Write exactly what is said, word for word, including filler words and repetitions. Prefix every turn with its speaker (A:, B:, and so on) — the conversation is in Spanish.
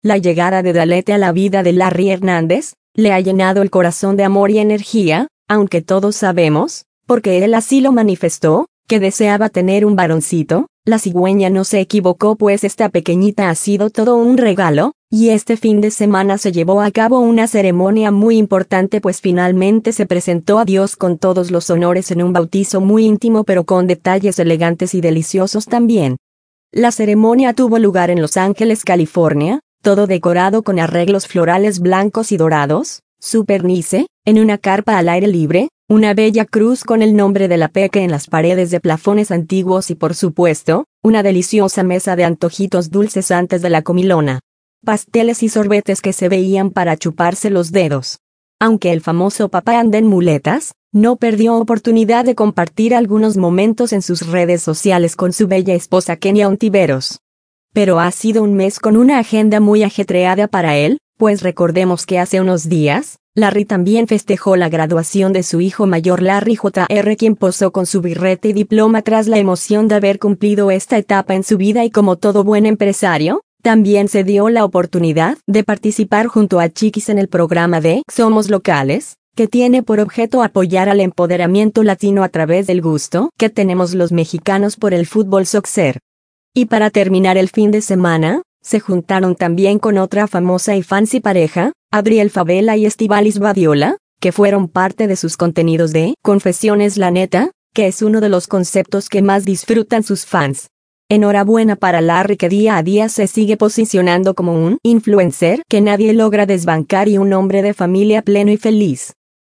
A: la llegada de Dalete a la vida de Larry Hernández, le ha llenado el corazón de amor y energía, aunque todos sabemos, porque él así lo manifestó, que deseaba tener un varoncito. La cigüeña no se equivocó, pues esta pequeñita ha sido todo un regalo, y este fin de semana se llevó a cabo una ceremonia muy importante, pues finalmente se presentó a Dios con todos los honores en un bautizo muy íntimo pero con detalles elegantes y deliciosos también. La ceremonia tuvo lugar en Los Ángeles, California, todo decorado con arreglos florales blancos y dorados, su pernice, en una carpa al aire libre, una bella cruz con el nombre de la Peque en las paredes de plafones antiguos y por supuesto, una deliciosa mesa de antojitos dulces antes de la comilona. Pasteles y sorbetes que se veían para chuparse los dedos. Aunque el famoso papá anda en muletas, no perdió oportunidad de compartir algunos momentos en sus redes sociales con su bella esposa Kenia Ontiveros. Pero ha sido un mes con una agenda muy ajetreada para él, pues recordemos que hace unos días, Larry también festejó la graduación de su hijo mayor Larry J R, quien posó con su birrete y diploma tras la emoción de haber cumplido esta etapa en su vida, y como todo buen empresario, también se dio la oportunidad de participar junto a Chiquis en el programa de Somos Locales, que tiene por objeto apoyar al empoderamiento latino a través del gusto que tenemos los mexicanos por el fútbol soccer. Y para terminar el fin de semana, se juntaron también con otra famosa y fancy pareja, Adriel Favela y Estivalis Badiola, que fueron parte de sus contenidos de Confesiones la Neta, que es uno de los conceptos que más disfrutan sus fans. Enhorabuena para Larry, que día a día se sigue posicionando como un influencer que nadie logra desbancar y un hombre de familia pleno y feliz.